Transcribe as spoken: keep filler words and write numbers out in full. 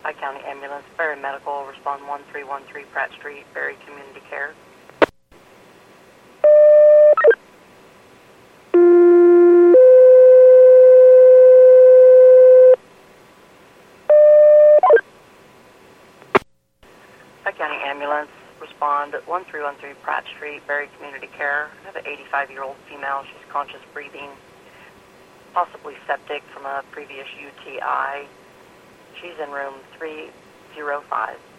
County Ambulance, Berry Medical, respond one three one three Pratt Street, Berry Community Care. County Ambulance, respond one three one three Pratt Street, Berry Community Care. I have an eighty-five-year-old female. She's conscious breathing, possibly septic from a previous U T I. She's in room three oh five.